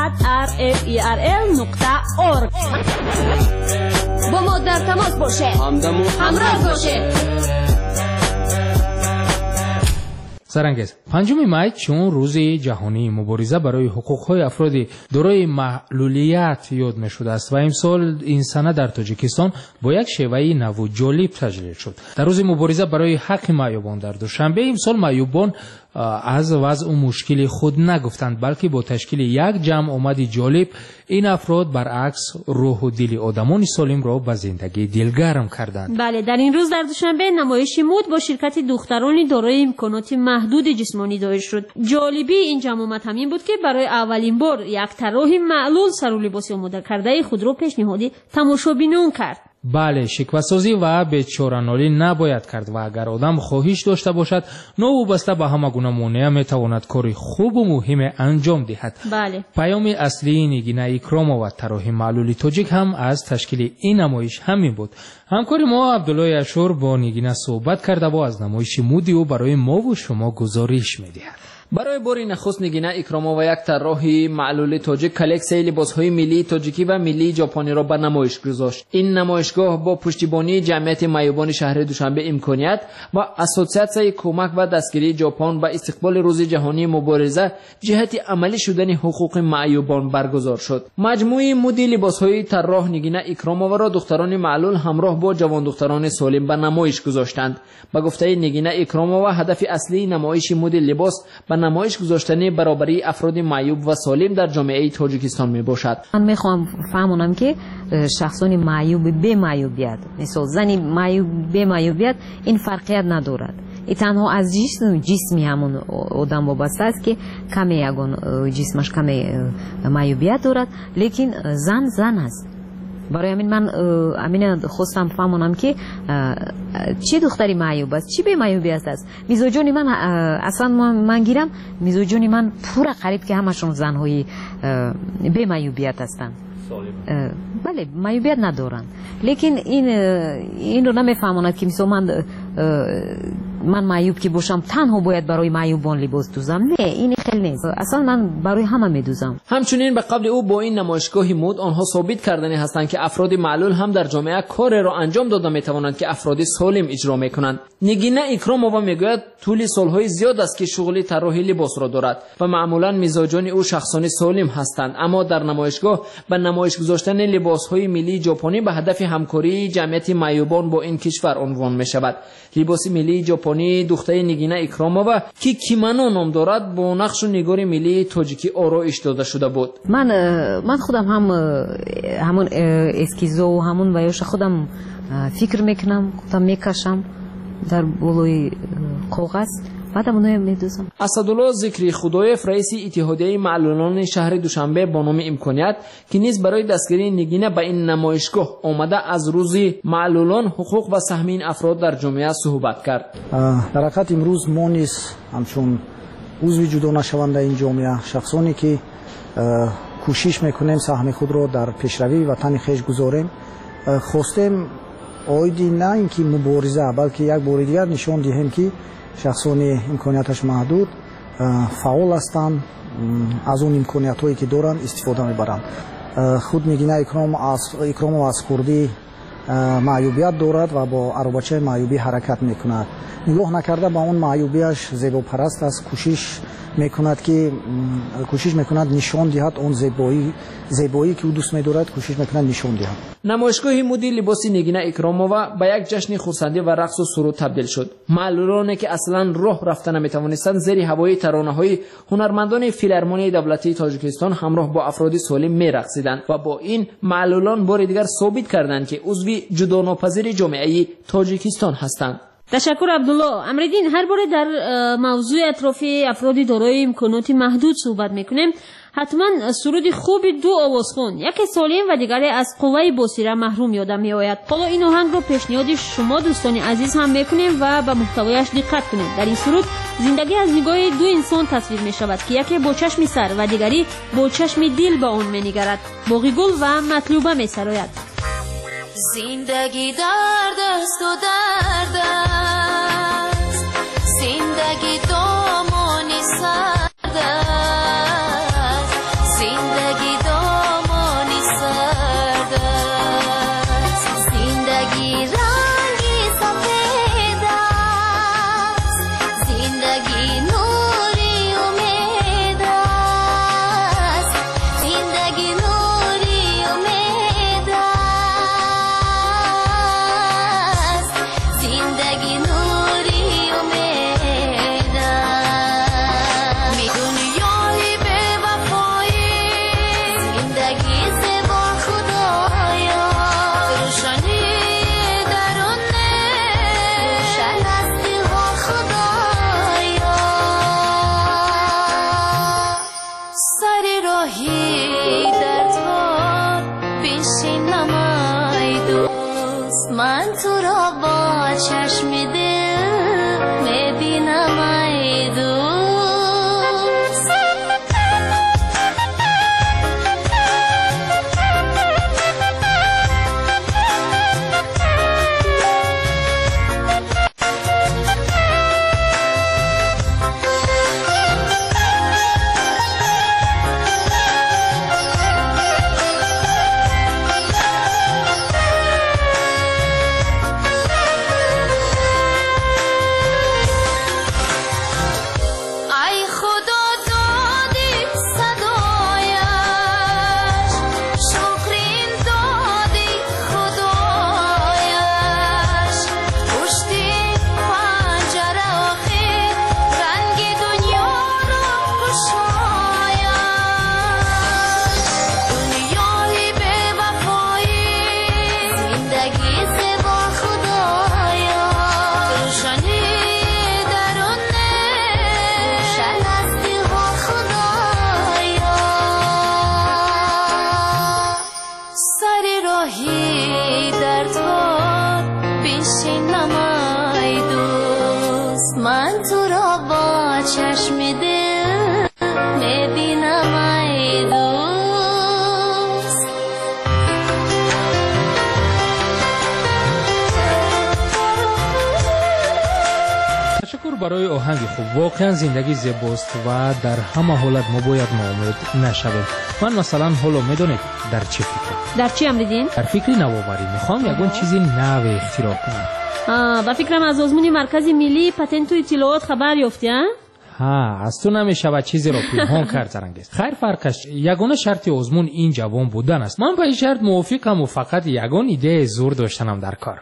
rferl.org. با ما در تماس باشه، همراه باشه. سرانگیز 5 می چون روز جهانی مبارزه برای حقوق‌های افراد دارای معلولیت یاد می‌شده است و امسال این سنه در تاجیکستان با یک شیوه نو و جالب تجلیل شد. در روز مبارزه برای حق معیوبان در دوشنبه امسال معیوبان از وضع و مشکل خود نگفتند، بلکه با تشکیل یک جمع آمدی جالب این افراد برعکس روح و دل آدمان سالم را به زندگی دلگرم کردند. بله، در این روز در دوشنبه نمایشی مد با شرکت دختران دارای امکانات محدود جسمانی دایر شد. جالبی این جمع آمد همین بود که برای اولین بار یک طراح معلول سر و لباس آماده کرده خود را پیشنهادی تماشابینان کرد. بله، شکوه‌سازی و بیچاره‌نالی نباید کرد و اگر آدم خواهش داشته باشد نوابسته به همه گونه مانع میتواند کاری خوب و مهم انجام دهد. بله. پیام اصلی نگینه اکرامова و طراح معلول تاجیک هم از تشکیل این نمایش همین بود. همکار ما عبدالله اشور با نگینه صحبت کرده و از نمایش مودی و برای ما و شما گزارش می‌دهد. برای بار نخست نگینه اکرامова یک طراح معلول تاجیک کلکسیون لباس‌های ملی تاجیکی و ملی ژاپنی را به نمایش گذاشت. این نمایشگاه با پشتیبانی جمعیت معیوبان شهر دوشنبه امکانیت و اسوسیاسیون کمک و دستگیری ژاپن به استقبال روز جهانی مبارزه جهت عملی شدن حقوق معیوبان برگزار شد. مجموعه مدل لباس‌های طراح نگینه اکرامова را دختران معلول همراه با جوان دختران سالم به نمایش گذاشتند. به گفته نگینه اکرامова هدف اصلی نمایش مدل لباس به نمایش گذاشتن برابری افراد معیوب و سالم در جامعه تاجیکستان می باشد. من میخوام فهمونم که شخصان معیوب به معیوبیت، مثلا زنی معیوب به معیوبیت این فرقیت ندارد. این تنها از جسمی همون آدم وابسته است که کمی یگان جسمش کمی معیوبیت دارد، لیکن زن است. برای همین من امین خواستم فهمونم که چه دختری معیوب است، چی به معیوبیت است. میزوجانی من اصلا من گیرم میزوجانی من پورا قریب که همشون زنهای به معیوبیت هستند. بله، معیوبیت ندارن، لیکن این رو نمیفهموند که مثلا من معیوب که باشم تنها باید برای معیوبان لباس دوزم. نه، این خیلی نیست. اصلا من برای همه میدوزم. همچنین به قبل او با این نمایشگاهی مد آنها ثابت کردنی هستند که افراد معلول هم در جامعه کار را انجام داده میتوانند که افراد سالم اجرا میکنند. نگینه اکرامova میگوید طول سالهای زیاد است که شغل طراحی لباس را دارد و معمولا مزاجان او شخصان سالم هستند، اما در نمایشگاه به نمایش گذاشتن لباس‌های ملی ژاپنی به هدف همکاری جمعیت معیوبان با این کشور عنوان می‌شود. لباس ملی ژاپنی دختر نگینه اکرامova که کیمانو نام دارد با نقش و نگار ملی تاجیکی آرایش داده شده بود. من خودم همون اسکیزو و همون ویاش خودم فکر میکنم، خودم میکشم در بالای کاغذ، بعدم اونو میدوزم. اسدالله ذکری خدایف رئیس اتحادیه معلولان شهر دوشنبه با نام امکانیت که نیز برای دستگیری نگینه به این نمایشگاه آمده از روز معلولان حقوق و سهم این افراد در جامعه صحبت کرد. در حقیقت امروز ما نیز همچون عضو جدا نشونده این جامعه شخصانی که کوشش میکنیم سهم خود را در پیشروی وطن خویش گذاریم، خواستیم آیدی نه اینکه مبارزه بلکه یک بار دیگر نشان دهیم که شخصانی امکانیتش محدود فعال هستند، از اون امکانیت هایی که دارند استفاده میبرند. خود نگینه اکرامova از خوردی معیوبیت دارد و با عربچه معیوبی حرکت میکند. نگاه نکرده با اون معیوبیش زیبا پرست است، کوشش میکند نشان دهد اون زیبایی که او دوست می‌دارد، کوشش میکند نشان دهد. نمایشگاه مدل لباس نگینه اکرامova به یک جشن خرسندی و رقص و سرود تبدیل شد. معلولانی که اصلا راه رفتن نمیتوانستند زیر هوای ترانه‌های هنرمندان فیلارمونی دولتی تاجیکستان همراه با افراد سالم می‌رقصیدند و با این معلولان بار دیگر ثابت کردند که عضو جداناپذیر جامعه تاجیکستان هستند. تشکر عبدالله. امردین، هر بار در موضوع اطرافی افراد دارای امکانات محدود صحبت میکنیم، حتما سرود خوب دو آوازخوان، یکی سالم و دیگری از قوه بصیره محروم یادم میآید. حالا این آهنگ رو پیشنهاد شما دوستان عزیز هم میکنیم و به محتویش دقت کنید. در این سرود زندگی از نگاه دو انسان تصویر می شود که یکی با چشم سر و دیگری با چشم دل به آن می‌نگرد. باقی گل و مطلوبه می‌سراید. زندگی درد است و درد است، زندگی دامانی سرد است، زندگی دامانی سرد است زندگی رنگی سفید است زندگی نوری امید است زندگی نوری امید است زندگی نوری امید است می دنیای به وفایی زندگی زبا خدایا روشنی درونه روشن است دلها خدایا سر راهی در تو بنشین نمای دوست من تو را با چشم دل میبینم ای دوست ای خدا دادی صدایش شکرین دادی خدایش پشتی پنجره آخر رنگ دنیا را گشایش دنیای به وفایی زندگی زبا خدایا روشنی درونه روشن است دلها خدایا سر راهی در تو بنشینم ای دوست من تو را با چشم دل میبینم ای دوست تشکر برای آهنگ خوب. واقعا زندگی زیباست و در همه حالت ما باید ناامید نشویم. من مثلا حالا میدونید در چه فکر؟ در چی امریدین؟ در فکر نوآوری. میخوام یگون چیزی نو اختراع کنم. با فکرم از آزمون مرکز ملی پتنت و اطلاعات خبر یافتی ها؟ از تو نمیشود چیزی را پنهان کرد زرنگیز. خیر فرقش یگانه شرط آزمون این جوان بودن است. من به این شرط موافقم و فقط یگان ایده زور داشتنم در کار.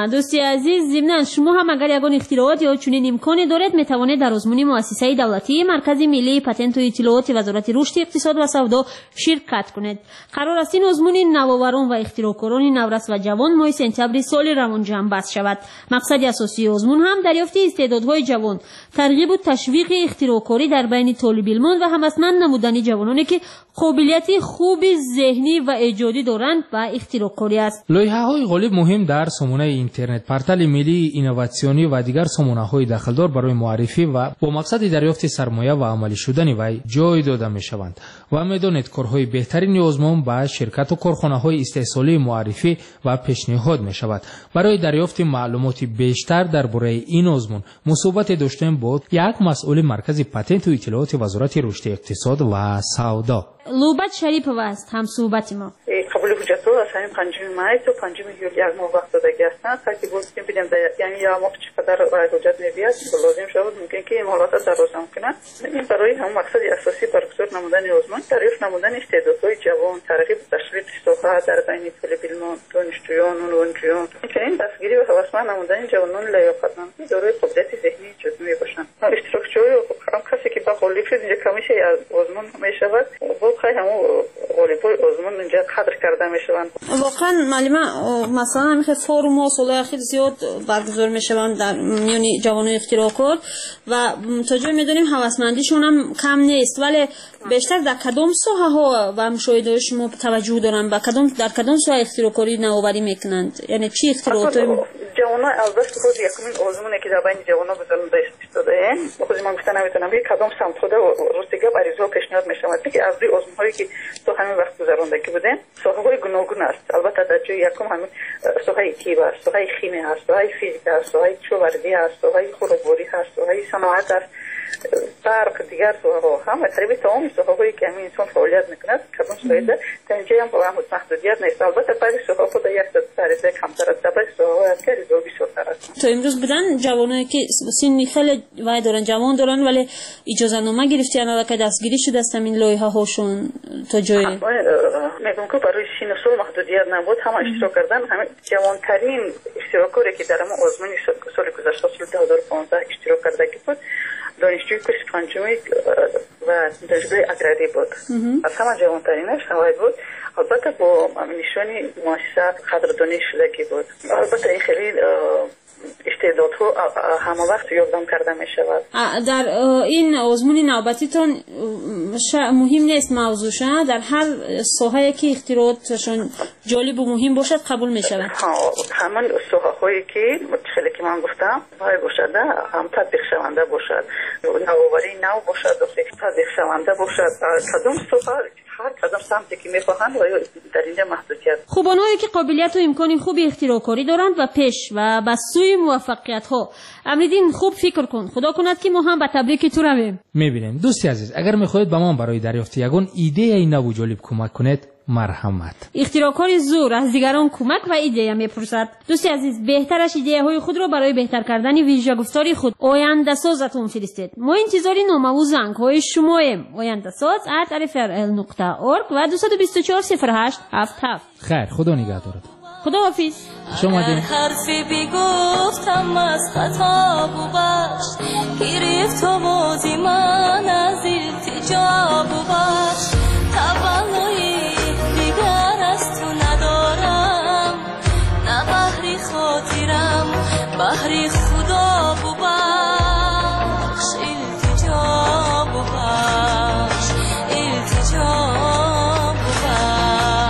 لایحه‌های غالب مهم در سامانه اینترنت، پورتال ملی اینوواسیونی و دیگر سامانه‌های داخلدار برای معرفی و با مقصد دریافت سرمایه و عملی شدن وی جای داده می‌شوند و می‌دانید کارهای بهترین آزمون با شرکت و کارخانه‌های استحصالی معرفی و پیشنهاد می‌شود. برای دریافت معلومات بیشتر درباره این آزمون مصاحبت داشتیم با یک مسئول مرکز پتنت و اطلاعات وزارت رشد اقتصاد و سودا. لوبت شریپова است هم صحبت ما. قبول حجت‌ها از همین 5 مای تا 5 یولی یک ماه وقت دادگی هستند تا که گفتیم ببینیم یعنی یا ما چقدر حجت می‌بیاد لازم شود ممکن که این حالات دراز ممکنه. این برای هم مقصد اساسی برگزار نمودن آزمون دریافت نمودن استعدادهای جوان، ترغیب تشویق سوخه در بین طالب علمان، دانشجویان و نوجوان، همچنین دستگیری و هوسمند نمودن جوانان لیاقتمند دارای قدرت ذهنی جزئی باشند. اشتراکچی هم کسی که با غالب شد اینجا کمیشه از آزمون میشود خیلی همون غالبای آزمون اینجا قدر کرده میشوند. واقعا معلومه مثلا همین فورم ها سال اخیر زیاد برگزار میشوند در میان جوانان اختراعکار و تا جایی میدونیم هوسمندیشون هم کم نیست، ولی بیشتر در کدام ساحه ها و مشاهده شما توجه دارن و در کدام ساحه اختراعکاری نوآوری میکنند؟ یعنی چی اختراعات جوانان البته خود یکمین آزمونی که در بین جوانان گذرانده استفاده خود من گفتن نمیتونم بگم کدام سمت خود روزگار عریضه پیشنهاد میشود که از روی آزمون‌هایی که تو همین وقت گذراندگی بودن ساحه‌های گوناگون است. البته در جای یکم همین ساحه طب است، ساحه شیمی است، ساحه فیزیک است، ساحه کشاورزی است، ساحه خودروباری است، ساحه صنعت است. برق دیگر سوها هم تقریبا تمام سوهایی که همین انسان فعالیت میکنه کدام سوهایی ده تا اینجا هم با محدودیت نیست. البته بعضی سوها خود یک درجه کمتر است، بعضی سوها از کاری دو بیشتر است. تو امروز بدن جوانایی که سن خیلی وای دارن، جوان دارن ولی اجازه نامه گرفتن و که دستگیری شده است این لایحه هاشون تا جای میگم که برای سن سال محدودیت نبود، همه اشتراک کردن. همه جوانترین اشتراکاری که در ما آزمون سال گذشته سال 2015 اشتراک کرده بود دانشجوی کورس پنجمی و دانشگاه اگراری بود. از همه جوانترینش هوای بود. البته با نشانی مؤسسه قدردانی شدگی بود. البته این خیلی استعدادها همه وقت یادداشت کرده می شود. در این آزمون نوبتیتون مهم نیست موضوعش، در هر ساحه‌ای که اختراعاتشون جالب و مهم باشد قبول می شود. همان ساحه‌هایی که خیلی که من گفتم باید باشد، هم تطبیق شونده باشد، نوآوری نو باشد، تطبیق شونده باشد. کدام ساحه هر کدام سمتی که می‌خواهند در اینجا محدودیت. خوبانهایی که قابلیت و امکان خوبی اختراع‌کاری دارند و پیش و به سوی موفقیت‌ها. امریدین خوب فکر کن، خدا کند که ما هم به تبریک تو رویم. می‌بینین دوستی عزیز، اگر می‌خواهید به ما برای دریافت یگان ایده نو و جالب کمک کنید، مرحمت. اختراعکاری زور از دیگران کمک و ایده می‌پرسد. دوستی عزیز، بهترش ایده‌های خود را برای بهتر کردن ویژه گفتاری خود آینده سازتون فرستید. ما انتظاری نامه و زنگ‌های شماییم. آینده ساز @rfrl.org و 224 08 77. خیر، خدا نگهدارت. خداحافظ. شما دین حرفی بیگفتم از خطاب و بخش گرفت و بازی من از التجاب و بخش تولای دیگر از تو ندارم نه بحری خاطرم بحری خدا و بخش التجاب و بخش التجاب و بخش.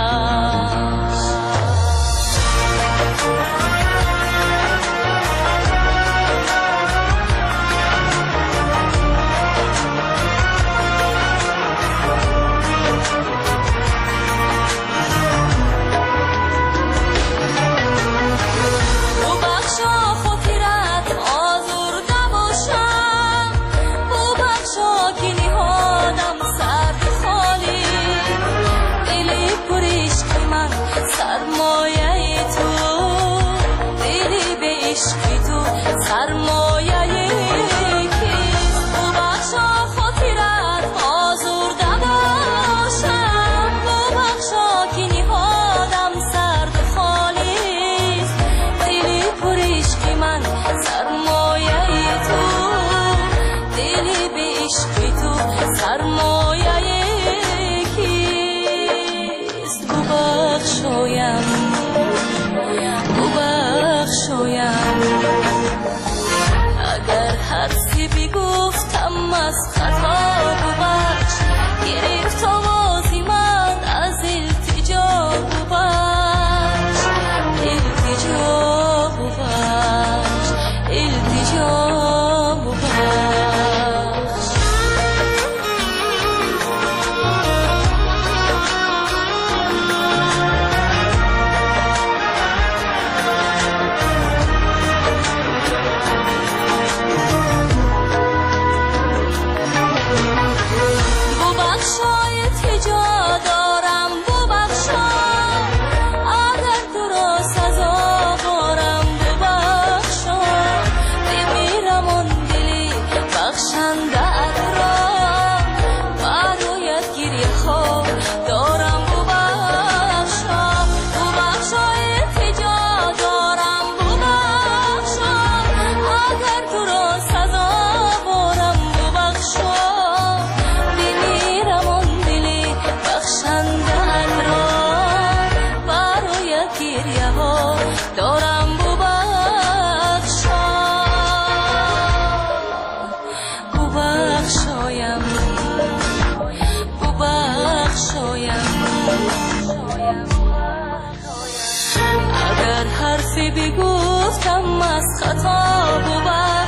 اگر حرفی بیگفتم از خطاب و بخش گرفت آوازی من از التجاب و بخش التجاب و بخش التجاب و بخش. اگر حرفی بیگفتم از خطاب و